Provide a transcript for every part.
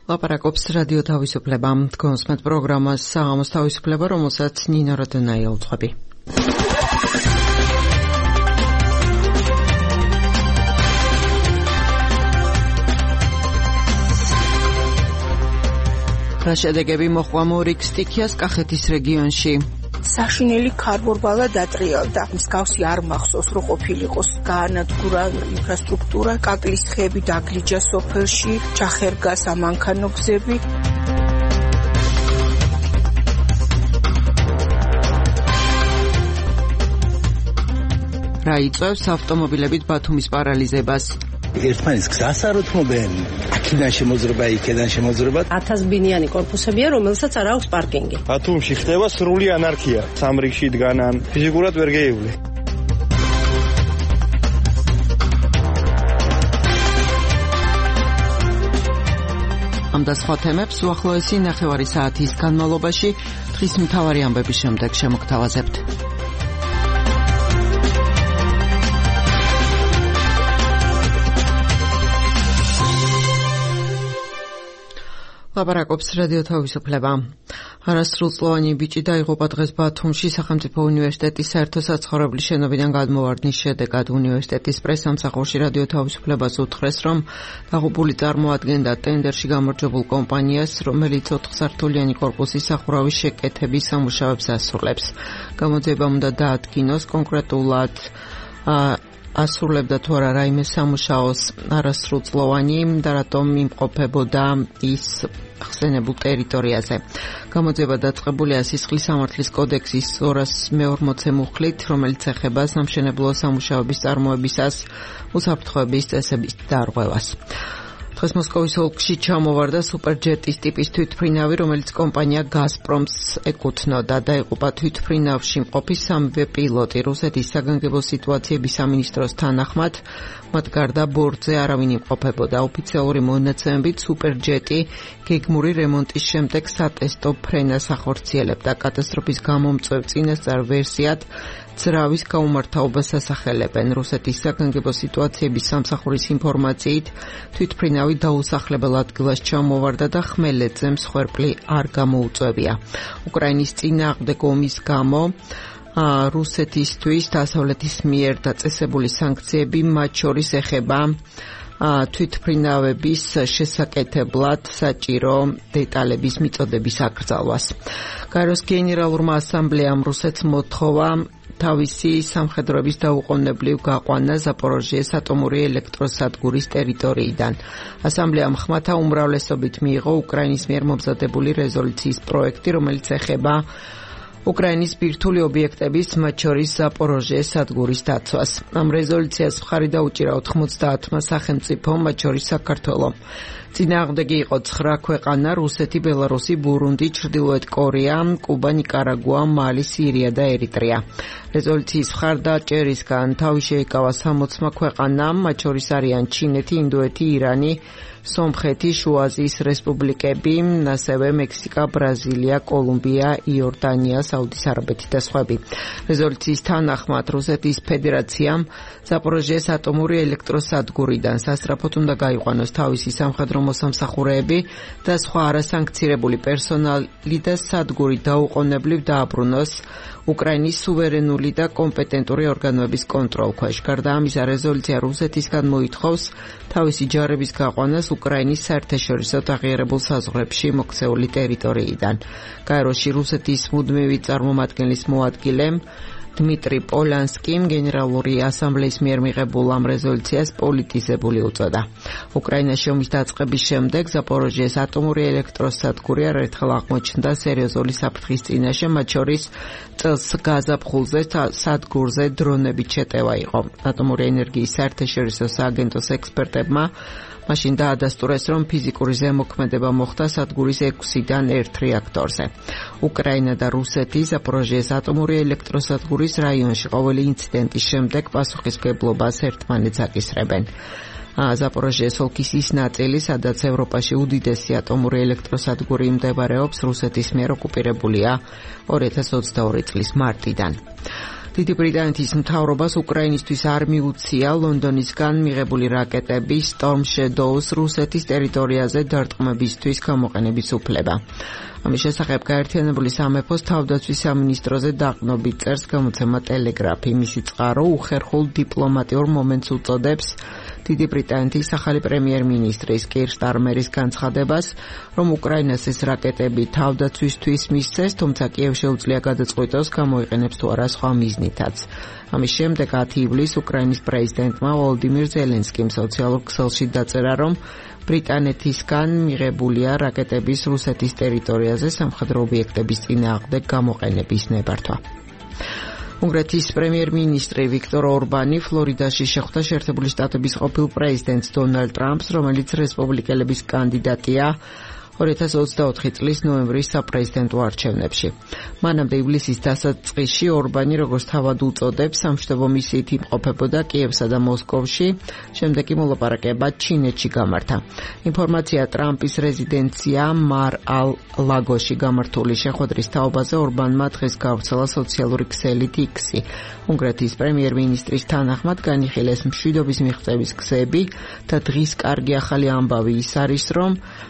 ლაპარაკობს რადიო თავისუფლება. კონსმეთ პროგრამას საღამოს თავისუფლება, რომელსაც ნინო როდონაია უძღვები. რა შედეგები მოჰყვა მორიგ სტიქიას კახეთის რეგიონში? საშინელი ქარბორბალა დატრიალდა. მსგავსი არ მახსოვს, რომ ყოფილიყოს გაანადგურა ინფრასტრუქტურა, კაკლის ხეები დაგლიჯა სოფელში, ჩახერგა სამანქანო გზები. რა იწვევს ავტომობილებით ბათუმის პარალიზებას? ერთმანეთს გზას არ უთმობენ. აქედან შემოძრობა, იქედან შემოძრობა. 1000 ბინიანი კორპუსებია, რომელსაც არ აქვს პარკინგი. ბათუმში ხდება სრული ანარქია. სამრიგში დგანან, ფიზიკურად ვერ გეივლე. ამ და სხვა თემებს უახლოესი ნახევარი საათის განმავლობაში დღის მთავარი ამბების შემდეგ შემოგთავაზებთ. ლაპარაკობს რადიო თავისუფლება. არასრულწლოვანი ბიჭი დაიღუპა დღეს ბათუმში სახელმწიფო უნივერსიტეტის საერთო საცხოვრებლის შენობიდან გადმოვარდნის შედეგად. უნივერსიტეტის პრესამსახურში რადიო თავისუფლებას უთხრეს, რომ დაღუპული წარმოადგენდა ტენდერში გამარჯვებულ კომპანიას, რომელიც 4 სართულიანი კორპუსის სახურავის შეკეთების სამუშაოებს ასრულებს. გამოძიება უნდა დაადგინოს კონკრეტულად ასრულებდა თუ არა რაიმე სამუშაოს არასრულწლოვანი და რატომ იმყოფებოდა ის ხსენებულ ტერიტორიაზე. გამოძიება დაწყებულია სისხლის სამართლის კოდექსის 240 მუხლით, რომელიც ეხება სამშენებლო სამუშაოების წარმოებისას უსაფრთხოების წესების დარღვევას. დღეს მოსკოვის ოლქში ჩამოვარდა სუპერჯეტის ტიპის თვითმფრინავი, რომელიც კომპანია გაზპრომს ეკუთვნოდა. დაიღუპა თვითმფრინავში მყოფი სამივე პილოტი. რუსეთის საგანგებო სიტუაციების სამინისტროს თანახმად მათ გარდა ბორტზე არავინ იმყოფებოდა. ოფიციალური მონაცემებით სუპერჯეტი გეგმური რემონტის შემდეგ სატესტო ფრენას ახორციელებდა. კატასტროფის გამომწვევ წინასწარ ვერსიად ძრავის გაუმართავობას ასახელებენ. რუსეთის საგანგებო სიტუაციების სამსახურის ინფორმაციით თვითმფრინავი დაუსახლებელ ადგილას ჩამოვარდა და ხმელეთზე მსხვერპლი არ გამოუწვევია. უკრაინის წინააღმდეგ ომის გამო რუსეთისთვის დასავლეთის მიერ დაწესებული სანქციები მათ შორის ეხება თვითმფრინავების შესაკეთებლად საჭირო დეტალების მიწოდების აკრძალვას. გაეროს გენერალურმა ასამბლეამ რუსეთს მოთხოვა თავისი სამხედროების დაუყოვნებლივ გაყვანა ზაპოროჟიეს ატომური ელექტროსადგურის ტერიტორიიდან. ასამბლეამ ხმათა უმრავლესობით მიიღო უკრაინის მიერ მომზადებული რეზოლუციის პროექტი, რომელიც ეხება უკრაინის ბირთვული ობიექტების, მათ შორის ზაპოროჟიეს სადგურის დაცვას. ამ რეზოლუციას მხარი დაუჭირა 90-მა სახელმწიფომ, მათ შორის საქართველომ. წინააღმდეგი იყო 9 ქვეყანა: რუსეთი, ბელარუსი, ბურუნდი, ჩრდილოეთ კორეა, კუბა, ნიკარაგუა, მალი, სირია და ერიტრეა. რეზოლუციის მხარდაჭერისგან თავი შეიკავა 60 ქვეყანამ, მათ შორის არიან ჩინეთი, ინდოეთი, ირანი, სომხეთი, შუა აზიის რესპუბლიკები, ასევე მექსიკა, ბრაზილია, კოლუმბია, იორდანია, საუდის არაბეთი და სხვები. რეზოლუციის თანახმად რუსეთის ფედერაციამ ზაპოროჟიეს ატომური ელექტროსადგურიდან სასწრაფოდ უნდა გაიყვანოს თავისი სამხედრო მოსამსახურეები და სხვა არასანქცირებული პერსონალი და სადგური დაუყოვნებლივ დააბრუნოს უკრაინის სუვერენული და კომპეტენტური ორგანოების კონტროლქვეშ. გარდა ამისა, რეზოლუცია რუსეთისგან მოითხოვს თავისი ჯარების გაყვანას უკრაინის საერთაშორისო აღიარებულ საზღვრებში მოქცეული ტერიტორიიდან. გაეროში რუსეთის მუდმივი წარმომადგენლის მოადგილემ დმიტრი პოლანსკიმ გენერალური ასამბლეის მიერ მიღებულ ამ რეზოლუციას პოლიტიზებული უწოდა. უკრაინაში ომის დაწყების შემდეგ ზაპოროჟიეს ატომური ელექტროსადგური არაერთხელ აღმოჩნდა სერიოზული საფრთხის წინაშე, მათ შორის წელს გაზაფხულზე სადგურზე დრონებით შეტევა იყო. ატომური ენერგიის საერთაშორისო სააგენტოს ექსპერტებმა მაშინ დაადასტურეს, რომ ფიზიკური ზემოქმედება მოხდა სადგურის 6-დან 1 რეაქტორზე. უკრაინა და რუსეთი ზაპოროჟიეს ატომური ელექტროსადგურის რაიონში ყოველი ინციდენტის შემდეგ პასუხისმგებლობას ერთმანეთს აკისრებენ. ზაპოროჟიეს ოლქის ის ნაწილი, სადაც ევროპაში უდიდესი ატომური ელექტროსადგური მდებარეობს, რუსეთის მიერ ოკუპირებულია 2022 წლის მარტიდან. დიდი ბრიტანეთის მთავრობას უკრაინისთვის არ მიუცია ლონდონისგან მიღებული რაკეტების Storm Shadows რუსეთის ტერიტორიაზე დარტყმებისთვის გამოყენების უფლება. ამის შესახებ გაერთიანებული სამეფოს თავდაცვის სამინისტროზე დაყრდნობით წერს გამოცემა ტელეგრაფი. მისი წყარო უხერხულ დიპლომატიურ მომენტს უწოდებს დიდი ბრიტანეთის ახალი პრემიერ-მინისტრის კირ სტარმერის განცხადებას, რომ უკრაინას ეს რაკეტები თავდაცვისთვის მისცეს, თუმცა კიევს შეუძლია გადაწყვიტოს გამოიყენებს თუ არა სხვა მიზნითაც. ამის შემდეგ 10 ივლისს უკრაინის პრეზიდენტმა ვოლოდიმირ ზელენსკიმ სოციალურ ქსელში დაწერა, რომ ბრიტანეთისგან მიღებულია რაკეტების რუსეთის ტერიტორიაზე სამხედრო ობიექტების წინააღმდეგ გამოყენების ნებართვა. უნგრეთის პრემიერ-მინისტრი ვიქტორ ორბანი ფლორიდაში შეხვდა შეერთებული შტატების ყოფილ პრეზიდენტს დონალდ ტრამპს, რომელიც რესპუბლიკელების კანდიდატია 2024 წლის ნოემბრის საპრეზიდენტო არჩევნებში. მანამდე ივლისის დასაწყისში ორბანი, როგორც თავად უწოდებს, სამშვიდობო მისიით იმყოფებოდა კიევსა და მოსკოვში, შემდეგ კი მოლაპარაკება ჩინეთში გამართა. ინფორმაცია ტრამპის რეზიდენცია მარ-ალ-ლაგოში გამართული შეხვედრის თაობაზე ორბანმა დღეს გავრცელა სოციალური ქსელით X-ი. უნგრეთის პრემიერ-მინისტრის თანახმად განიხილეს მშვიდობის მიღწევის გზები და დღის კარგი ახალი ამბავი ის არის, რომ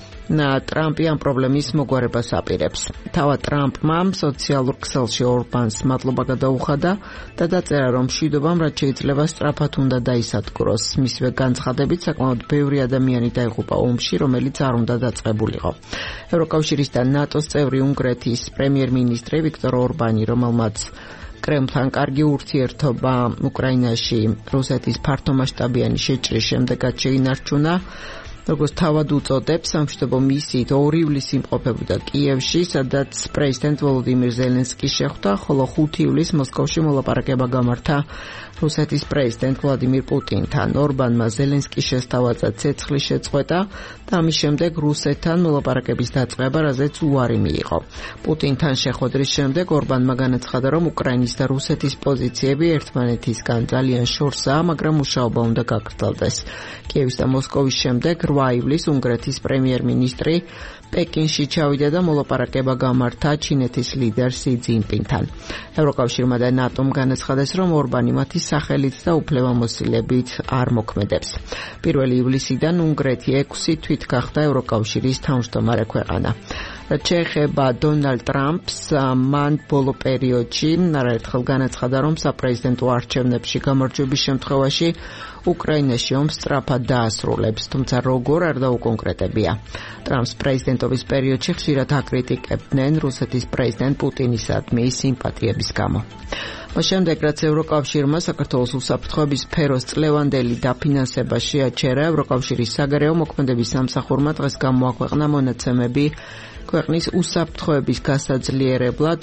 ტრამპი ამ პრობლემის მოგვარებას აპირებს. თავად ტრამპმა სოციალურ ქსელში ორბანს მადლობა გადაუხადა და დაწერა, რომ მშვიდობამ რაც შეიძლება სწრაფად უნდა დაისადგუროს. მისივე განცხადებით საკმაოდ ბევრი ადამიანი დაიღუპა ომში, რომელიც არ უნდა დაწყებულიყო. ევროკავშირის და ნატოს წევრი უნგრეთის პრემიერ-მინისტრი ვიქტორ ორბანი, რომელმაც კრემლთან კარგი ურთიერთობა უკრაინაში რუსეთის ფართომასშტაბიანი შეჭრის შემდეგაც შეინარჩუნა, როგორც თავად უწოდებს, სამშვიდობო მისიით 2 ივლისს იმყოფებოდა კიევში, სადაც პრეზიდენტ ვოლოდიმირ ზელენსკი შეხვდა, ხოლო 5 ივლისს მოსკოვში მოლაპარაკება გამართა რუსეთის პრეზიდენტ ვლადიმირ პუტინთან. ორბანმა ზელენსკის შესთავაზა ცეცხლის შეწყვეტა და ამის შემდეგ რუსეთთან მოლაპარაკების დაწყება, რაზეც უარი მიიღო. პუტინთან შეხვედრის შემდეგ ორბანმა განაცხადა, რომ უკრაინის და რუსეთის პოზიციები ერთმანეთისგან ძალიან შორსაა, მაგრამ მუშაობა უნდა გაგრძელდეს. კიევის და მოსკოვის შემდეგ 8 ივლისს უნგრეთის პრემიერ-მინისტრი პეკინში ჩავიდა და მოლაპარაკება გამართა ჩინეთის ლიდერ სი ძინპინთან. ევროკავშირმა და ნატომ განაცხადეს, რომ ორბანი მათი სახელით და უფლებამოსილებით არ მოქმედებს. 1 ივლისიდან უნგრეთი 6 თვით გახდა ევროკავშირის თავმჯდომარე ქვეყანა. რაც შეეხება დონალდ ტრამპს, მან ბოლო პერიოდში არაერთხელ განაცხადა, რომ საპრეზიდენტო არჩევნებში გამარჯვების შემთხვევაში უკრაინაში ომს სწრაფად დაასრულებს, თუმცა როგორ არ დაუკონკრეტებია. ტრამპს პრეზიდენტობის პერიოდში ხშირად აკრიტიკებდნენ რუსეთის პრეზიდენტ პუტინისადმი სიმპათიების გამო. მას შემდეგ, რაც ევროკავშირმა საქართველოს უსაფრთხოების სფეროს წლევანდელი დაფინანსება შეაჩერა, ევროკავშირის საგარეო მოქმედების სამსახურმა დღეს გამოაქვეყნა მონაცემები ქვეყნის უსაფრთხოების გასაძლიერებლად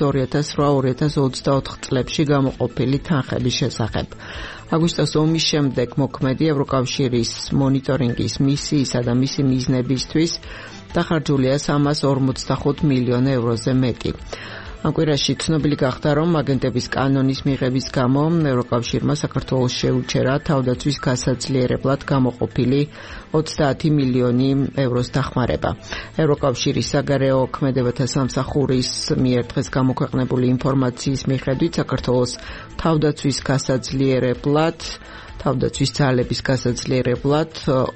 2008-2024 წლებში გამოყოფილი თანხების შესახებ. აგვისტოს ომის შემდეგ მოქმედი ევროკავშირის მონიტორინგის მისიისა და მისი მიზნებისთვის დახარჯულია 345 მილიონ ევროზე მეტი. ამ კვირაში ცნობილი გახდა, რომ აგენტების კანონის მიღების გამო ევროკავშირმა საქართველოს შეუჩერა თავდაცვის გასაძლიერებლად გამოყოფილი 30 მილიონი ევროს დახმარება. ევროკავშირის საგარეო ქმედებათა სამსახურის მიერ დღეს გამოქვეყნებული ინფორმაციის მიხედვით საქართველოს თავდაცვის ძალების გასაძლიერებლად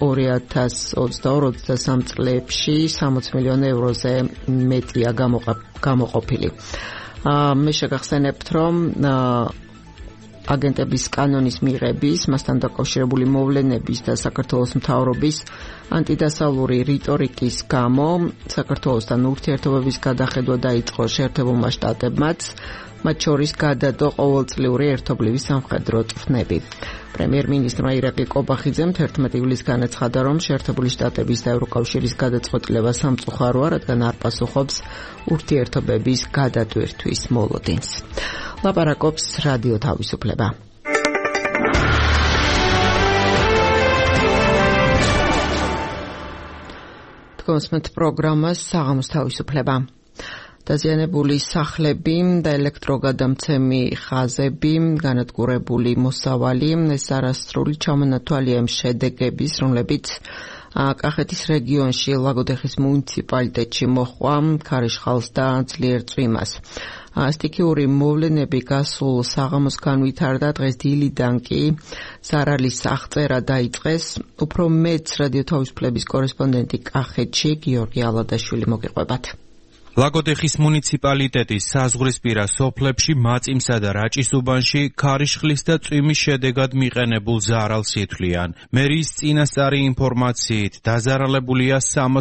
2022-23 წლებში 60 მილიონ ევროზე მეტია გამოყოფილი. მე შეგახსენებთ, რომ აგენტების კანონის მიღების, მასთან დაკავშირებული მოვლენების და საქართველოს მთავრობის ანტიდასავლური რიტორიკის გამო საქართველოსთან ურთიერთობების გადახედვა დაიწყო შეერთებულმა შტატებმაც, მათ შორის გადადო ყოველწლიური ერთობლივი სამხედრო წვრთნები. პრემიერ-მინისტრმა ირაკლი კობახიძემ 11 ივლისს განაცხადა, რომ შეერთებული შტატების და ევროკავშირის გადაწყვეტილება სამწუხაროა, რადგან არ პასუხობს ურთიერთობების გადატვირთვის მოლოდინს. ლაპარაკობს რადიო თავისუფლება. თქვენს პროგრამას საღამოს თავისუფლება. დაზიანებული სახლები და ელექტროგადამცემი ხაზები, განადგურებული მოსავალი, ეს არასრული ჩამონათვალია იმ შედეგების, რომლებიც კახეთის რეგიონში ლაგოდეხის მუნიციპალიტეტში მოჰყვა ქარიშხალს და ძლიერ წვიმას. სტიქიური მოვლენები გასულ საღამოს განვითარდა, დღეს დილიდან კი ზარალის აღწერა დაიწყეს. უფრო მეც რადიო თავისუფლების კორესპონდენტი კახეთში გიორგი ალადაშვილი მოგიყვებათ. ლაგოდეხის მუნიციპალიტეტის საზღვრისპირა სოფლებში მაწიმსა და რაჭის-უბანში ქარიშხლის და წვიმის შედეგად მიყენებულ ზარალს ითვლიან. მერიის წინასწარი ინფორმაციით დაზარალებულია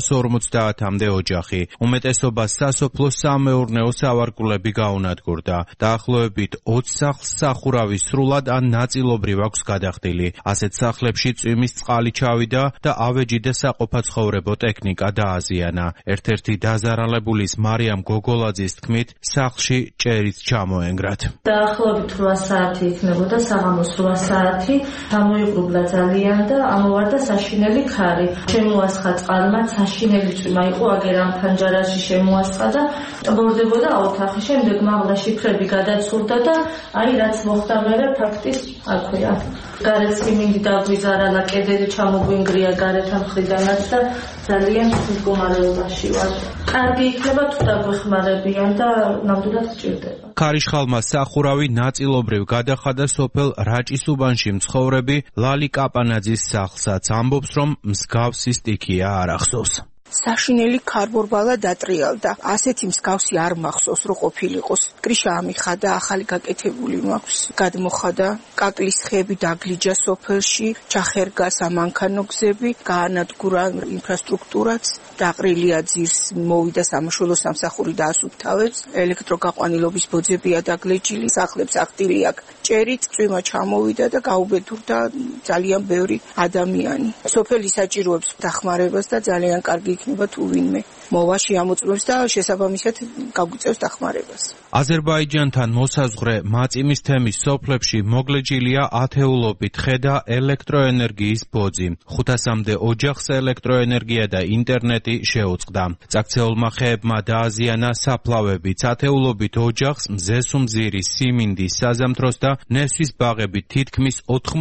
350-მდე ოჯახი. უმეტესობას სასოფლო სამეურნეო სავარგულები გაუნადგურდა. დაახლოებით 20 სახლს სახურავი სრულად ან ნაწილობრივ აქვს გადახდილი. ასეთ სახლებში წვიმის წყალი ჩავიდა და ავეჯი და საყოფაცხოვრებო ტექნიკა დააზიანა. ერთ-ერთი დაზარალებულის მარიამ გოგოლაძის თქმით, სახლში ჭერიც ჩამოენგრათ. დაახლოებით 8 საათი იქნებოდა, საღამოს 8 საათი, გამოიღრუბლა ძალიან და ამოვარდა საშინელი ქარი. შემოასხა წყალმა, საშინელი წვიმა იყო, აგერ ამ ფანჯარაში შემოასხა და ტბორდებოდა ოთახი. შემდეგ მაღლა შიფრები გადაცურდა და რაც მოხდა მერე ფაქტის აქვეა. გარეთ სიმინდი დაგვიზარალა, კედელი ჩამოგვინგრია გარეთ მხრიდანაც და ძალიან მდგომარეობაში ვარ. კარგი იქნება თუ დაგვეხმარებიან და ნამდვილად გჭირდება. ქარიშხალმა სახურავი ნაწილობრივ გადახადა სოფელ რაჭის-უბანში მცხოვრები ლალი კაპანაძის სახლსაც. ამბობს, რომ მსგავსი სტიქია არ ახსოვს. საშინელი ქარბორბალა დატრიალდა. ასეთი მსგავსი არ მახსოვს, რომ ყოფილიყოს. კრიშა ამიხადა, ახალი გაკეთებული მაქვს. გადმოხადა, კაკლის ხეები დაგლიჯა სოფელში, ჩახერგა სამანქანო გზები, გაანადგურა ინფრასტრუქტურაც, დაყრილია ძირს, მოვიდა სამაშველო სამსახური დაასუფთავებს, ელექტროგაყვანილობის ბოძებია დაგლეჯილი, სახლებს ახდილი აქვს. ჭერით წვიმა ჩამოვიდა და გაუბედურდა ძალიან ბევრი ადამიანი. სოფელი საჭიროებს დახმარებას და ძალიან კარგი იქნება თუ ვინმე მოვა შეამოწმებს და შესაბამისად გაგვიწევს დახმარებას. აზერბაიჯანთან მოსაზღვრე მაწიმის თემის სოფლებში მოგლეჯილია ათეულობით ხე და ელექტროენერგიის ბოძი. 500-მდე ოჯახს ელექტროენერგია და ინტერნეტი შეუწყდა. წაქცეულმა ხეებმა დააზიანა საფლავებიც. ათეულობით ოჯახს მზესუმზირი, სიმინდი, საზამთროს და ნესვის ბაღები თითქმის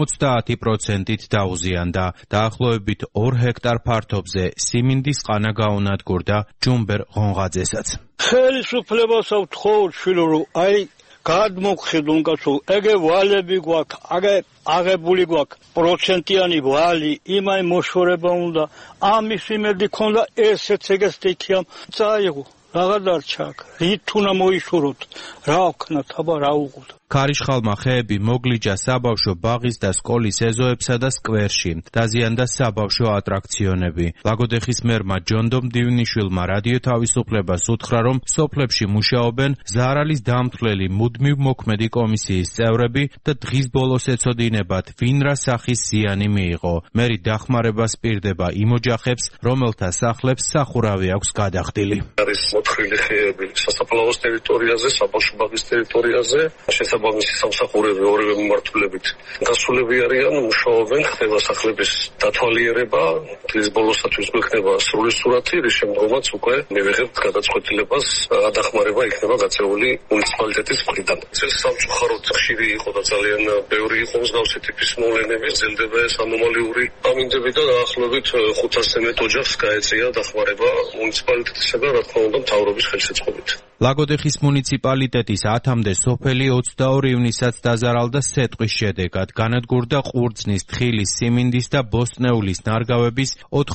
90%-ით დაუზიანდა. დაახლოებით 2 ჰექტარ ფართობზე სიმინდის ყანა გაუნადგურდა ჯუმბერ ღონღაძესაც. ხელისუფლებასა ვთხოვ შვილო, რომ გადმოგხედონ კაცო, ეგე ვალები გვაქვს, აღებული გვაქვს, პროცენტიანი ვალი, იმაი მოშორება უნდა, ამის იმედი ქონდა ესეც ეგეს დიქიამ, წაიღო, რაღა დარჩა, რით უნდა მოიშუროთ, რა ვქნათ, აბა რა უყოთ. ქარიშხალმა ხეები მოგლიჯა საბავშვო ბაღის და სკოლის ეზოებსა და სკვერში. დაზიანდა საბავშვო ატრაქციონები. ლაგოდეხის მერმა ჯონდომ დივნიშვილმა რადიო თავისუფლებას უთხრა, რომ სოფლებში მუშაობენ ზარალის დამთვლელი მუდმივ მოქმედი კომისიის წევრები და დღის ბოლოს ეცოდინებათ, ვინ რა სახის ზიანი მიიღო. მერი დახმარებას პირდება იმ ოჯახებს, რომელთა სახლებს სახურავი აქვს გადახდილი. არის მოთხრილი ხეები სასაფლაოს ტერიტორიაზე, საბავშვო ბაღის ტერიტორიაზე, შესაბამისი სამსახურები ორივე მიმართულებით გასულები არიან, მუშაობენ, ხდება სახლების დათვალიერება, დღის ბოლოსათვის გვექნება სრული სურათი, რის შემდგომაც უკვე მივიღებთ გადაწყვეტილებას, დახმარება იქნება გაწეული მუნიციპალიტეტის მხრიდან. ეს სამწუხაროდ ხშირი იყო და ძალიან ბევრი იყო მსგავსი ტიპის მოვლენები, გრძელდება ეს ანომალიური ამინდები და დაახლოებით 500-ზე მეტ ოჯახს გაეწია დახმარება მუნიციპალიტეტისგან, რა თქმა უნდა, მთავრობის ხელშეწყობით. ლაგოდეხის მუნიციპალიტეტის 10-მდე სოფელი 22 ივნისაც დაზარალდა სეტყვის შედეგად. განადგურდა ყურძნის, თხილის, სიმინდის და ბოსტნეულის ნარგავების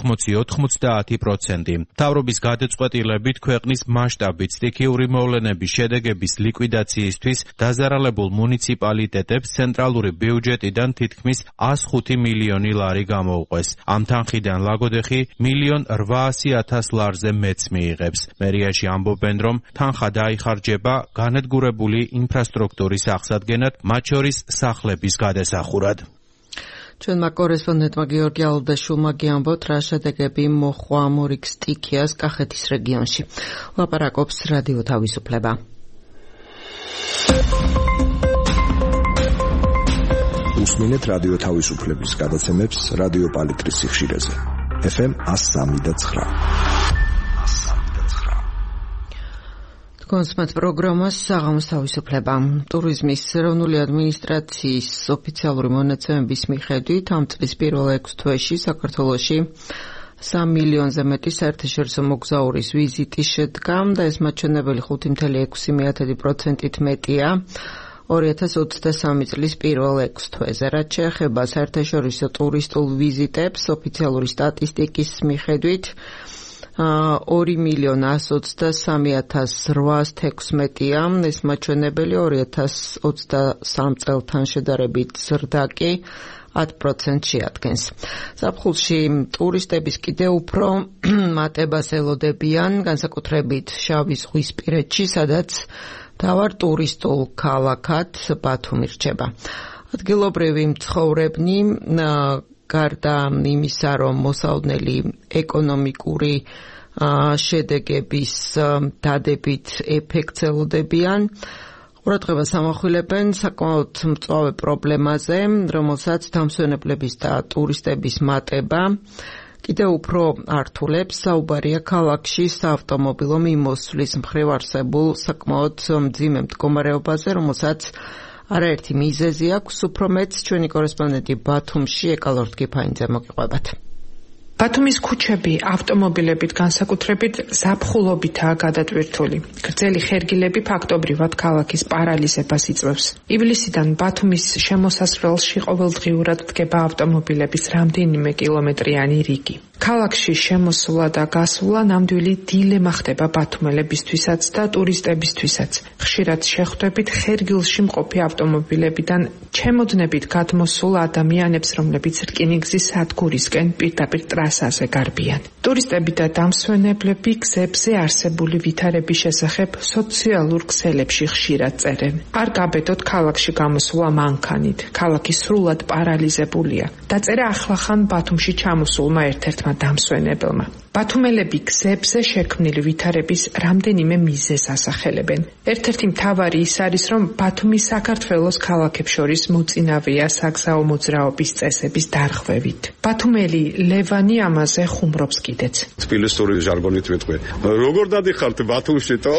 80-90%. მთავრობის გადაწყვეტილებით ქვეყნის მასშტაბით სტიქიური მოვლენების შედეგების ლიკვიდაციისთვის დაზარალებულ მუნიციპალიტეტებს ცენტრალური ბიუჯეტიდან თითქმის 105 მილიონი ლარი გამოუყვეს. ამ თანხიდან ლაგოდეხი 1.8 მილიონ ლარზე მეც მიიღებს. მერიაში ამბობენ, რომ თანხა დაიხარჯება განადგურებული ინფრასტრუქტურის აღსადგენად, მათ შორის სახლების გადასახურად. ჩვენმა კორესპონდენტმა გიორგი ალადაშვილმა გიამბოთ, რა შედეგები მოჰყვა მორიგ სტიქიას კახეთის რეგიონში. ლაპარაკობს რადიო თავისუფლება. უსმინეთ რადიო თავისუფლების გადაცემებს რადიო პალიტრის სიხშირეზე. FM 103.9. კონსმეთ პროგრამას საღამოს თავისუფლება. ტურიზმის ეროვნული ადმინისტრაციის ოფიციალური მონაცემების მიხედვით ამ წლის პირველ 6 თვეში საქართველოში 3 მილიონზე მეტი საერთაშორისო მოგზაურის ვიზიტი შედგა და ეს მაჩვენებელი 5.6%-ით მეტია 2023 წლის პირველ 6 თვეზე. რაც შეეხება საერთაშორისო ტურისტულ ვიზიტებს, ოფიციალური სტატისტიკის მიხედვით 2.123.816-ია ეს მაჩვენებელი 2023 წელთან შედარებით ზრდა კი 10% შეადგენს. ზაფხულში ტურისტების კიდევ უფრო მატებას ელოდებიან, განსაკუთრებით შავი ზღვისპირეთში, სადაც მთავარ ტურისტულ ქალაქად ბათუმი რჩება. ადგილობრივი მცხოვრებნი გარდა იმისა, რომ მოსალოდნელი ეკონომიკური შედეგების დადებით ეფექტს ელოდებიან, ყურადღებას ამახვილებენ საკმაოდ მწვავე პრობლემაზე, რომელსაც დამსვენებლების და ტურისტების მატება კიდევ უფრო ართულებს. საუბარია ქალაქში საავტომობილო მიმოსვლის მხრივ არსებულ საკმაოდ მძიმე მდგომარეობაზე, რომელსაც არაერთი მიზეზი აქვს. უფრო მეტს ჩვენი კორესპონდენტი ბათუმში ეკალორ ტკიფანიძე მოგიყვებათ. ბათუმის ქუჩები ავტომობილებით განსაკუთრებით ზაფხულობითაა გადატვირთული. გრძელი ხერგილები ფაქტობრივად ქალაქის პარალიზებას იწვევს. ივლისიდან ბათუმის შემოსასვლელში ყოველდღიურად დგება ავტომობილების რამდენიმე კილომეტრიანი რიგი. ქალაქში შემოსვლა და გასვლა ნამდვილი დილემა ხდება ბათუმელებისთვისაც და ტურისტებისთვისაც. ხშირად შეხვდებით ხერგილში მყოფი ავტომობილებიდან ჩემოდნებით გადმოსულ ადამიანებს, რომლებიც რკინიგზის სადგურისკენ პირდაპირ ტრასაზე გარბიან. ტურისტები და დამსვენებლები გზებზე არსებული ვითარების შესახებ სოციალურ ქსელებში ხშირად წერენ. არ გაბედოთ ქალაქში გამოსვლა მანქანით. ქალაქი სრულად პარალიზებულია. დაწერა ახლახან ბათუმში ჩამოსულმა ერთ-ერთმა დამსვენებელმა. ბათუმელები გზებზე შექმნილი ვითარების რამდენიმე მიზეზს ასახელებენ. ერთ-ერთი მთავარი ის არის, რომ ბათუმი საქართველოს ქალაქებს შორის მოწინავეა საგზაო მოძრაობის წესების დარღვევით. ბათუმელი ლევანი ამაზე ხუმრობს კიდეც. თბილისური ჟარგონით ვიტყვი. როგორ დადიხართ ბათუმში თო?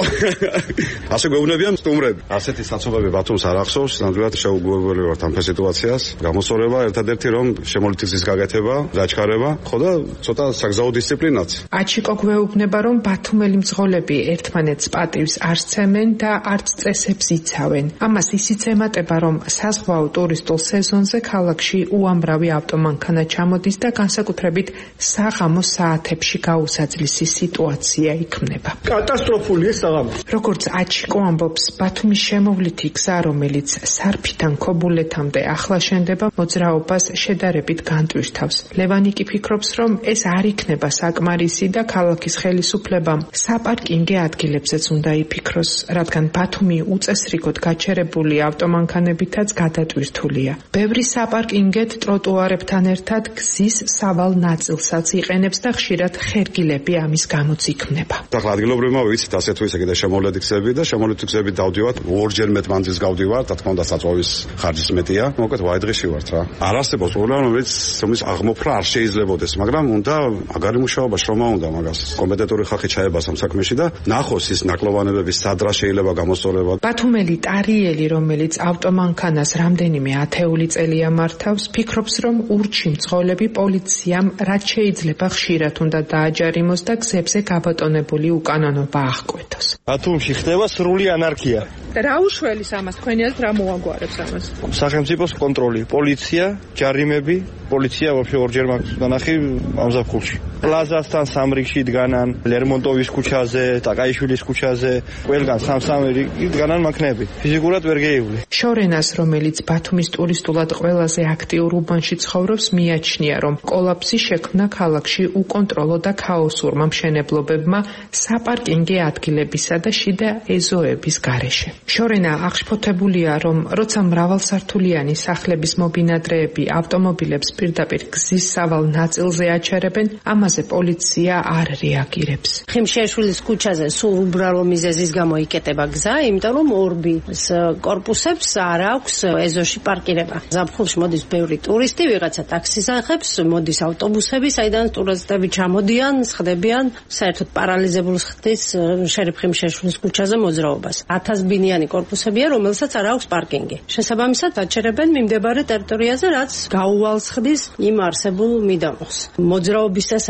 ასე გვეუბნებიან სტუმრები. ასეთი საცობები ბათუმს არ ახსოვს, ნამდვილად შეუგუებელი ვართ ამ სიტუაციას. გამოსწორება ერთადერთი რომ შემოვლითი გზის გაკეთება, დაჩქარება, ხო და ცოტა საგზაო დისციპლინაც. აჩიკო გვეუბნება, რომ ბათუმელი მძღოლები ერთმანეთს პატივს არ სცემენ და არც წესებს იცავენ. ამას ისიც ემატება, რომ საზღვაო ტურისტულ სეზონზე ქალაქში უამრავი ავტომანქანა ჩამოდის და განსაკუთრებით საღამოს საათებში გაუსაძლისი სიტუაცია იქმნება. კატასტროფულია საღამო. როგორც აჩიკო ამბობს, ბათუმის შემოვლითი გზა, რომელიც სარფიდან ქობულეთამდე ახლა შენდება, მოძრაობას შედარებით განტვირთავს. ლევანი კი ფიქრობს, რომ ეს არ იქნება საკმარისი და ქალაქის ხელისუფლებამ საპარკინგე ადგილებზეც უნდა იფიქროს, რადგან ბათუმი უწესრიგოდ გაჩერებული ავტომანქანებითაც გადატვირთულია. ბევრი საპარკინგეთ ტროტუარებთან ერთად გზის სავალ ნაწილსაც იყენებს და ხშირად ხერგილები ამის გამოც იქმნება. ახლა ადგილობრივმა ვიცით ასე თუ ისე კიდე შემოვლითი გზები და შემოვლითი გზები დავდივართ, ორჯერ მეტ მანძილს გავდივართ, რა თქმა უნდა საწვავის ხარჯის მეტია. მოკლედ ვაიდღიში ვართ რა. არ არსებობს პრობლემა, რომელიც აღმოფხვრა არ შეიძლებაოდეს, მაგრამ უნდა აგარი მუშაობა შრომა უნდა მაგას. კომპეტენტური ხალხი ჩაებას ამ საქმეში და ნახოს ის ნაკლოვანებების სადრა შეიძლება გამოსწორება. ბათუმელი ტარიელი, რომელიც ავტომანქანას რამდენიმე ათეული წელია მართავს, ფიქრობს, რომ ურჩი მძღოლები პოლიციამ რაც შეიძლება ხშირად უნდა დააჯარიმოს და გზებზე გაბატონებული უკანონობა აღკვეთოს. ბათუმში ხდება სრული ანარქია. რა უშველის ამას, თქვენიათ რა მოაგვარებს ამას? სახელმწიფოს კონტროლი, პოლიცია, ჯარიმები, პოლიცია ვაფშე ორჯერ მაქვს განახი ამ ზაფხულში. პლაზასთან სამრიგში დგანან, ლერმონტოვის ქუჩაზე, ტაკაიშვილის ქუჩაზე, ყველგან სამ-სამი რიგი დგანან მანქანები. ფიზიკურად ვერ გეიული. შორენას, რომელიც ბათუმის ტურისტულად ყველაზე აქტიურ უბანში ცხოვრობს, მიაჩნია, რომ კოლაფსი შექმნა ქალაქში უკონტროლო და ქაოსურმა მშენებლობებმა საპარკინგე ადგილებისა და შიდა ეზოების გარეშე. შორენა აღშფოთებულია, რომ როცა მრავალსართულიანი სახლების მობინადრეები ავტომობილებს პირდაპირ გზის სავალ ნაწილზე აჩერებენ, ამაზე პოლიცია არ რეაგირებს. ხიმშეშვილის ქუჩაზე სულ უბრალო მიზეზის გამო იკეტება გზა, იმიტომ რომ ორბის კორპუსებს არ აქვს ეზოში პარკირება. ზაფხულში მოდის ბევრი ტურისტი, ვიღაცა ტაქსის ახებს, მოდის ავტობუსები, საიდან ტურისტები ჩამოდიან, სხდებიან, საერთოდ პარალიზებულს ხდის შერიფ ხიმშეშვილის ქუჩაზე მოძრაობას. 1000 ბინიანი კორპუსებია, რომელსაც არ აქვს პარკინგი. შესაბამისად აჩერებენ მიმდებარე ტერიტორიაზე, რაც გაუვალს ხდის იმ არსებულ მიდამოს. მოძრაობის წესები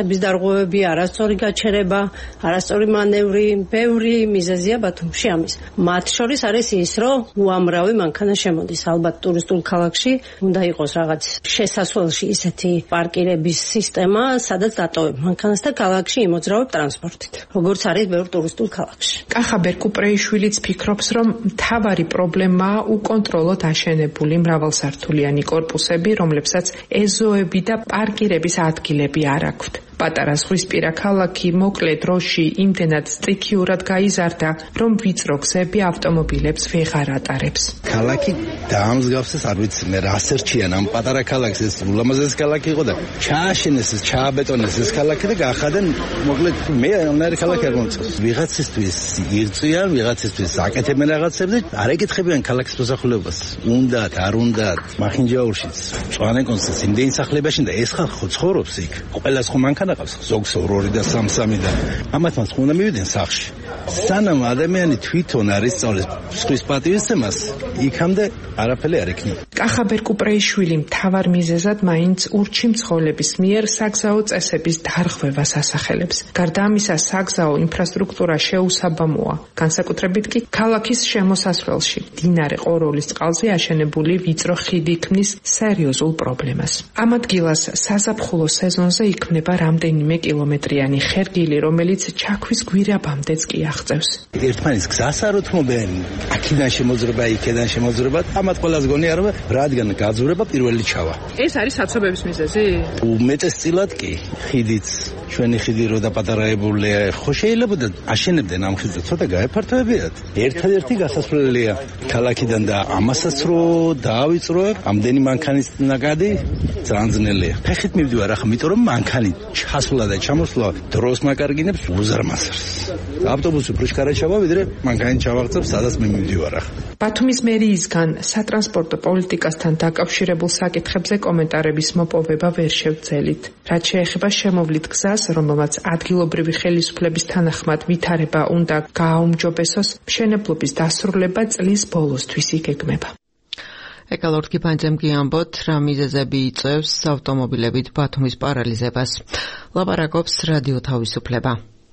განათლების დარღვევები, არასწორი გაჩერება, არასწორი მანევრი, ბევრი მიზეზია ბათუმში ამის. მათ შორის არის ის, რომ უამრავი მანქანა შემოდის. ალბათ ტურისტულ ქალაქში უნდა იყოს რაღაც შესასვლელში ისეთი პარკირების სისტემა, სადაც დატოვებ მანქანას და ქალაქში იმოძრავებ ტრანსპორტით. როგორც არის ბევრ ტურისტულ ქალაქში. კახა ბერკუპრეიშვილიც ფიქრობს, რომ მთავარი პრობლემაა უკონტროლოდ აშენებული მრავალსართულიანი კორპუსები, რომლებსაც ეზოები და პარკირების ადგილები არ აქვთ. პატარა ზღვისპირა ქალაქი მოკლე დროში იმდენად სტიქიურად გაიზარდა, რომ ვიწრო გზები ავტომობილებს ვეღარ ატარებს. ქალაქი დაამსგავსეს, არ ვიცი მე რა სერჩიან ამ პატარა ქალაქს, ეს ულამაზესი ქალაქი იყო და ჩააშენეს, ჩააბეტონეს ეს ქალაქი და გახადენ მოკლედ მე ამერი ქალაქი არ მომწონს. ვიღაცისთვის ირწვიან, ვიღაცისთვის აკეთებენ რაღაცებს და არ ეკითხებიან ქალაქის მოსახლეობას. უნდათ, არ უნდათ, მახინჯაურშიც, წვანეკონსის იმდენი სახლებაში და ეს ხალხი ხო ცხოვრობს იქ. ყველას ხო მანქანა ზოგს 2 და 3 და ამათ მას უნდა მივიდნენ სახლში. სანამ ადამიანი თვითონ არის სწავლის სხვის პატივისცემას, იქამდე არაფერი არ იქნება. კახა ბერკუპრეიშვილი მთავარ მიზეზად მაინც ურჩი-მძღოლების მიერ საგზაო წესების დარღვევას ასახელებს. გარდა ამისა, საგზაო ინფრასტრუქტურა შეუსაბამოა, განსაკუთრებით კი ქალაქის შემოსასვლელში. მდინარე ყოროლის წყალზე აშენებული ვიწრო ხიდი ქმნის სერიოზულ პრობლემას. ამ ადგილას საზაფხულო სეზონზე იქმნება რამდენიმე კილომეტრიანი ხერგილი, რომელიც ჩაქვის გვირაბამდეც კი აღწევს. ერთმანეთს გზას არ უთმობენ, აქედან შემოძრება, იქედან შემოძრება, ამათ ყველას გონია რომ რადგან გაძვრება პირველი ჩავა. ეს არის საცობების მიზეზი? უმეტესწილად კი, ხიდიც, ჩვენი ხიდი რო დაპატარაებულია, ხო შეიძლება და აშენებდნენ ამ ხიდზე, ცოტა გაეფართოებიათ. ერთადერთი გასასვლელია ქალაქიდან და ამასაც რო დაავიწროებ, ამდენი მანქანის ნაკადი ძალიან ძნელია. ფეხით მივდივარ ახლა, იმიტომ რომ მანქანი ჩასვლა და ჩამოსვლა დროს მაკარგინებს უზარმაზრს. ავტობუსი უფრო შკარა ჩავა, ვიდრე მანქანი ჩავაღწევ, სადაც მე მივდივარ ახლა. ბათუმის მერიისგან სატრანსპორტო პოლიტიკასთან დაკავშირებულ საკითხებზე კომენტარების მოპოვება ვერ შევძელით. რაც შეეხება შემოვლით გზას, რომელმაც ადგილობრივი ხელისუფლების თანახმად ვითარება უნდა გააუმჯობესოს, მშენებლობის დასრულება წლის ბოლოსთვის იგეგმება. ეკალორდ კიფანძემ გიამბოთ, რა მიზეზები იწვევს ავტომობილებით ბათუმის პარალიზებას. ლაპარაკობს რადიო თავისუფლება.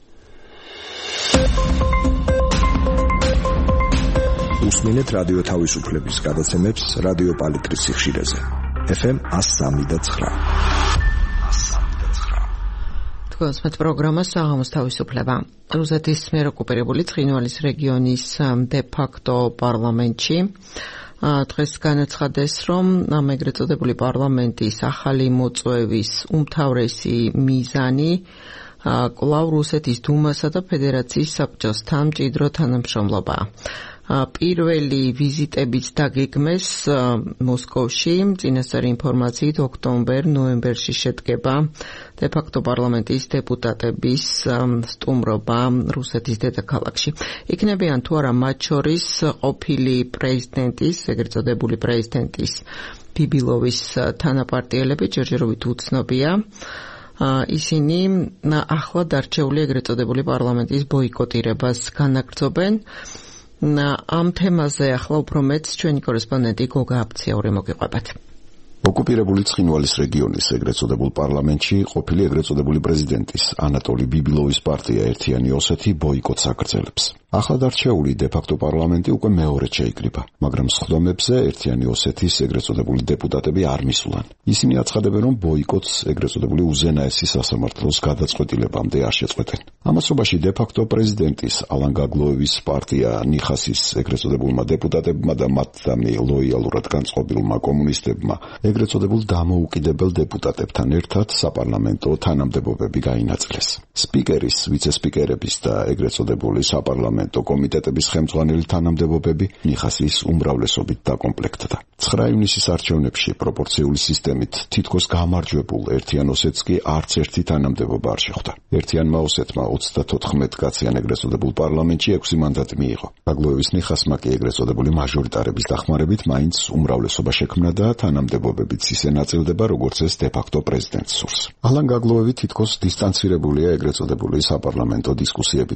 უსმინეთ რადიო თავისუფლების გადაცემებს რადიო პალიტრის სიხშირეზე. FM 103.9. თქვენს პროგრამა საღამოს თავისუფლება. რუსეთის მიერ ოკუპირებული ცხინვალის რეგიონის დე-ფაქტო პარლამენტში დღეს განაცხადეს, რომ ამ ეგრეთ წოდებული პარლამენტის ახალი მოწვევის უმთავრესი მიზანი კვლავ რუსეთის დუმასა და ფედერაციის საბჭოსთან მჭიდრო თანამშრომლობაა. პირველი ვიზიტებიც დაგეგმეს მოსკოვში, წინასწარი ინფორმაციით ოქტომბერ-ნოემბერში შედგება დე-ფაქტო პარლამენტის დეპუტატების სტუმრობა რუსეთის დედაქალაქში. იქნებიან თუ არა მათ შორის ყოფილი პრეზიდენტის, ეგრეთ წოდებული პრეზიდენტის ბიბილოვის თანაპარტიელები, ჯერჯერობით უცნობია. ისინი ახლად არჩეული ეგრეთ წოდებული პარლამენტის ბოიკოტირებას განაგრძობენ. ამ თემაზე ახლა უფრო მეც ჩვენი კორესპონდენტი გოგა აფციაური მოგიყვებათ. ოკუპირებული ცხინვალის რეგიონის ეგრეთ წოდებულ პარლამენტში ყოფილი ეგრეთ წოდებული პრეზიდენტის ანატოლი ბიბილოვის პარტია ერთიანი ოსეთი ბოიკოტს აგრძელებს. ახლად არჩეული დე-ფაქტო პარლამენტი უკვე მეორედ შეიკრიბა, მაგრამ სხდომებზე ერთიანი ოსეთის ეგრეთ წოდებული დეპუტატები არ მისულან. ისინი აცხადებენ, რომ ბოიკოტს ეგრეთ წოდებული უზენაესი სასამართლოს გადაწყვეტილებამდე არ შეწყვეტენ. ამასობაში დე-ფაქტო პრეზიდენტის ალან გაგლოევის პარტია ნიხასის ეგრეთ წოდებულმა დეპუტატებმა და მათთან ლოიალურად განწყობილმა კომუნისტებმა ეგრეთ წოდებულ დამოუკიდებელ დეპუტატებთან ერთად საპარლამენტო თანამდებობები გაინაწილეს. სპიკერის, ვიცე-სპიკერების და ეგრეთ წოდებული საპარლამენტო კომიტეტების ხელმძღვანელი თანამდებობები ნიხასის უმრავლესობით დაკომპლექტდა. 9 ივნისის არჩევნებში პროპორციული სისტემით თითქოს გამარჯვებულ ერთიან ოსეთს კი არც ერთი თანამდებობა არ შეხვდა. ერთიანმა ოსეთმა 34 კაციან ეგრეთ წოდებულ პარლამენტში 6 მანდატი მიიღო. გაგლოევის ნიხასმა კი ეგრეთ წოდებული მაჟორიტარების დახმარებით მაინც უმრავლესობა შექმნა და თანამდებობებიც ისე ნაწილდება, როგორც ეს დე-ფაქტო პრეზიდენტს სურს. ალან გაგლოევი თითქოს დისტანცირებულია ეგრეთ წოდებული საპარლამენტო დისკუსიებიდან.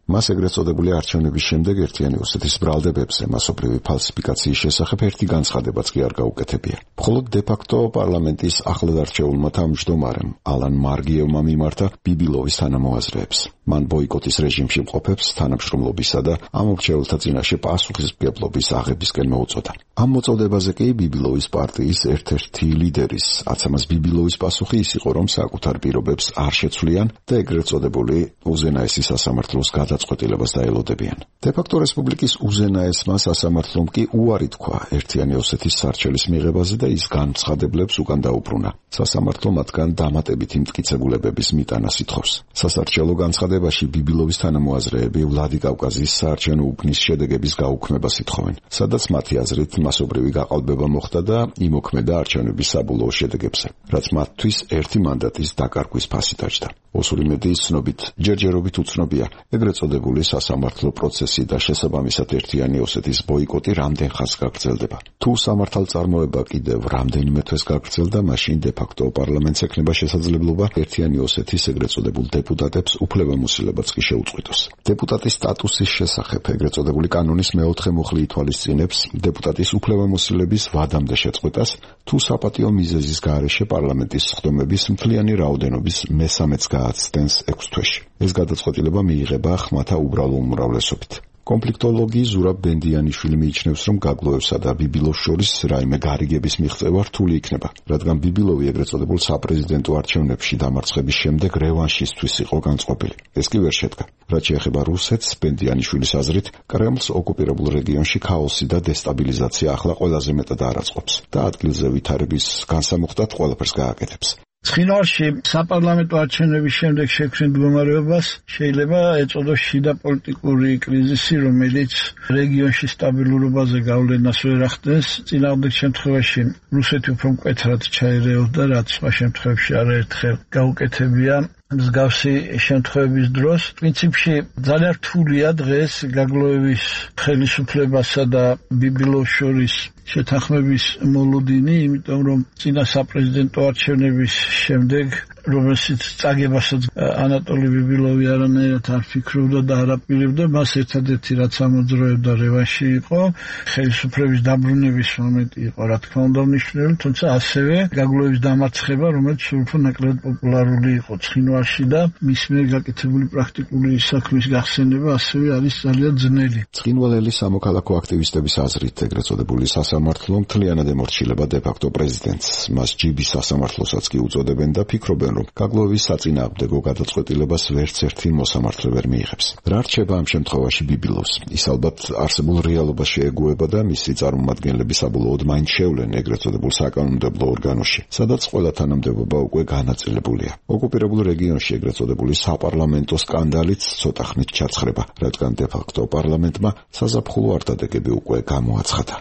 მას ეგრეთ წოდებული არჩევნების შემდეგ ერთიანი ოსეთის ბრალდებებზე მასობრივი ფალსიფიკაციის შესახებ ერთი განცხადებაც კი არ გაუკეთებია. მხოლოდ დე-ფაქტო პარლამენტის ახლად არჩეულმა თავმჯდომარემ ალან მარგიევმა მიმართა ბიბილოვის თანამოაზრეებს. მან ბოიკოტის რეჟიმში მყოფებს თანამშრომლობისა და ამ მრჩეველთა წინაშე პასუხისმგებლობის აღებისკენ მოუწოდა. ამ მოწოდებაზე კი ბიბილოვის პარტიის ერთ-ერთი ლიდერის აცამას ბიბილოვის პასუხი ის იყო, რომ საკუთარ პირობებს არ შეცვლიან და ეგრეთ წოდებული უზენაესი სასამართლოს გადაწყვეტილებას დაელოდებიან. დე-ფაქტო რესპუბლიკის უზენაესმა სასამართლომ კი უარი თქვა ერთიანი ოსეთის სარჩელის მიღებაზე და ის განცხადებლებს უკან დაუბრუნა. სასამართლო მათგან დამატებითი მტკიცებულებების მიტანას ითხოვს. სასარჩელო განცხადებაში ბიბილოვის თანამოაზრეები ვლადიკავკაზის საარჩევნო უბნის შედეგების გაუქმებას ითხოვენ, სადაც მათი აზრით მასობრივი გაყალბება მოხდა და იმოქმედა არჩევნების საბოლოო შედეგებზე, რაც მათთვის ერთი მანდატის დაკარგვის ფასი დაჯდა. ოსური მედიის ცნობით, ჯერჯერობით უცნობია ეგრეთ წოდებული სასამართლო პროცესი და შესაბამისად ერთიანი ოსეთის ბოიკოტი რამდენ ხანს გაგრძელდება. თუ სამართალწარმოება კიდევ რამდენიმე თვეს გაგრძელდა, მაშინ დე-ფაქტო პარლამენტს ექნება შესაძლებლობა ერთიანი ოსეთის ეგრეთ წოდებულ დეპუტატებს უფლებამოსილებაც კი შეუწყვიტოს. დეპუტატის სტატუსის შესახებ ეგრეთ წოდებული კანონის მეოთხე მუხლი ითვალისწინებს დეპუტატის უფლებამოსილების ვადამდე შეწყვეტას, თუ საპატიო მიზეზის გარეშე პარლამენტის სხდომების მთლიანი რაოდენობის მესამეც გააცდენს 6 თვეში. ეს გადაწყვეტილება მიიღება ხმათა უბრალო უმრავლესობით. კონფლიქტოლოგი ზურაბ ბენდიანიშვილი მიიჩნევს, რომ გაგლოევსა და ბიბილოვს შორის რაიმე გარიგების მიღწევა რთული იქნება, რადგან ბიბილოვი ეგრეთ წოდებულ საპრეზიდენტო არჩევნებში დამარცხების შემდეგ რევანშისთვის იყო განწყობილი. ეს კი ვერ შედგა. რაც შეეხება რუსეთს, ბენდიანიშვილის აზრით, კრემლს ოკუპირებულ რეგიონში ქაოსი და დესტაბილიზაცია ახლა ყველაზე მეტად არაწყობს და ადგილზე ვითარების განსამუხტად ყველაფერს გააკეთებს. ცხინვალში საპარლამენტო არჩევნების შემდეგ შექმნილ მდგომარეობას შეიძლება ეწოდოს შიდა პოლიტიკური კრიზისი, რომელიც რეგიონში სტაბილურობაზე გავლენას ვერ ახდენს. წინააღმდეგ შემთხვევაში რუსეთი უფრო მკვეთრად ჩაერეოდა, რაც სხვა შემთხვევებში არაერთხელ გაუკეთებია. მსგავსი შემთხვევების დროს პრინციპში ძალიან რთულია დღეს გაგლოევის ხელისუფლებასა და ბიბილოვს შორის შეთანხმების მოლოდინი, იმიტომ რომ წინა საპრეზიდენტო არჩევნების შემდეგ, რომელშიც წაგებასაც ანატოლი ბიბილოვი არანაირად არ ფიქრობდა და არ აპირებდა, მას ერთადერთი რაც ამოძრავებდა რევანში იყო, ხელისუფლების დაბრუნების მომენტი იყო, რა თქმა უნდა მნიშვნელოვანი, თუმცა ასევე გაგლოევის დამარცხება, რომელიც სულ უფრო ნაკლად პოპულარული იყო ცხინვალში და მის მიერ გაკეთებული პრაქტიკული საქმის გახსენება ასევე არის ძალიან ძნელი. ცხინვალელი სამოქალაქო აქტივისტების აზრით ეგრეთ წოდებული სასამართლო მთლიანად ემორჩილება დე-ფაქტო პრეზიდენტს. მას ჯიბის სასამართლოსაც კი უწოდებენ და ფიქრობენ, რომ გაგლოევის საწინააღმდეგო გადაწყვეტილებას ვერც ერთი მოსამართლე ვერ მიიღებს. რა რჩება ამ შემთხვევაში ბიბილოვს? ის ალბათ არსებულ რეალობას შეეგუება და მისი წარმომადგენლები საბოლოოდ მაინც შევლენ ეგრეთ წოდებულ საკანონმდებლო ორგანოში, სადაც ყველა თანამდებობა უკვე განაწილებულია. ოკუპირებულ რეგიონში ეგრეთ წოდებული საპარლამენტო სკანდალიც ცოტა ხნით ჩაცხრება, რადგან დე-ფაქტო პარლამენტმა საზაფხულო არტადეგები უკვე გამოაცხადა.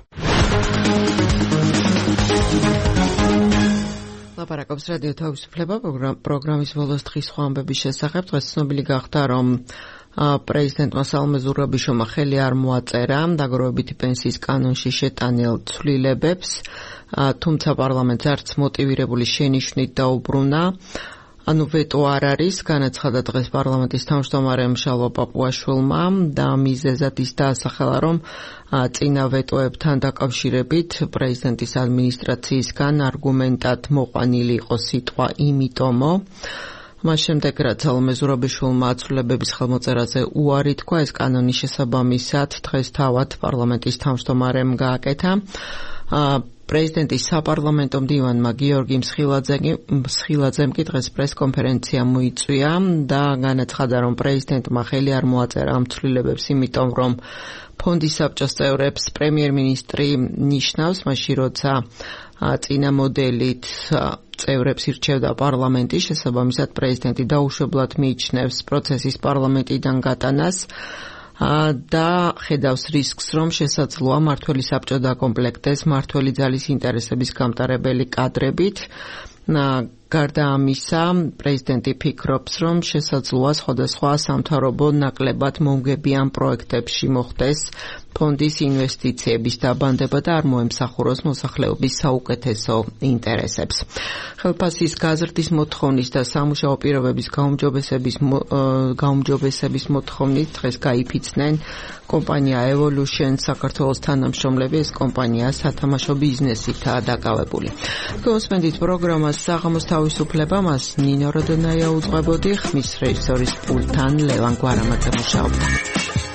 ლაპარაკობს რადიო თავისუფლება პროგრამის ბოლოს დღის სხვა ამბების შესახებ. დღეს ცნობილი გახდა, რომ პრეზიდენტმა სალომე ზურაბიშვილმა ხელი არ მოაწერა დაგროვებითი პენსიის კანონში შეტანილ ცვლილებებს, თუმცა პარლამენტს არც მოტივირებული შენიშვნით დაუბრუნა. ვეტო არ არის, განაცხადა დღეს პარლამენტის თავმჯდომარემ შალვა პაპუაშვილმა და მიზეზად ის დაასახელა, რომ წინა ვეტოებთან დაკავშირებით პრეზიდენტის ადმინისტრაციისგან არგუმენტად მოყვანილი იყო სიტყვა იმიტომო. მას შემდეგ, რაც სალომე ზურაბიშვილმა ცვლილებების ხელმოწერაზე უარი თქვა, ეს კანონის შესაბამისად დღეს თავად პარლამენტის თავმჯდომარემ გააკეთა. პრეზიდენტის საპარლამენტო მდივანმა გიორგი მსხილაძემ კი დღეს პრესკონფერენცია მოიწვია და განაცხადა, რომ პრეზიდენტმა ხელი არ მოაწერა ამ ცვლილებებს, იმიტომ რომ ფონდის საბჭოს წევრებს პრემიერ-მინისტრი ნიშნავს, მაშინ როცა წინა მოდელით წევრებს ირჩევდა პარლამენტი, შესაბამისად პრეზიდენტი დაუშვებლად მიიჩნევს პროცესის პარლამენტიდან გატანას და ხედავს რისკს, რომ შესაძლოა მმართველი საბჭო დაკომპლექტდეს მმართველი ძალის ინტერესების გამტარებელი კადრებით. გარდა ამისა, პრეზიდენტი ფიქრობს, რომ შესაძლოა სხვადასხვა სამთავრობო ნაკლებად მომგებიან პროექტებში მოხდეს ფონდის ინვესტიციების დაბანდება და არ მოემსახუროს მოსახლეობის საუკეთესო ინტერესებს. ხელფასის გაზრდის მოთხოვნის და სამუშაო პირობების გაუმჯობესების მოთხოვნით დღეს გაიფიცნენ კომპანია Evolution საქართველოს თანამშრომლები. ეს კომპანია სათამაშო ბიზნესითაა დაკავებული. გოსმენდით პროგრამას საღამოს თავისუფლება, მას ნინო როდონაია უძღვებოდი, ხმის რეჟისორის პულტთან ლევან გვარამაძე მუშაობდა.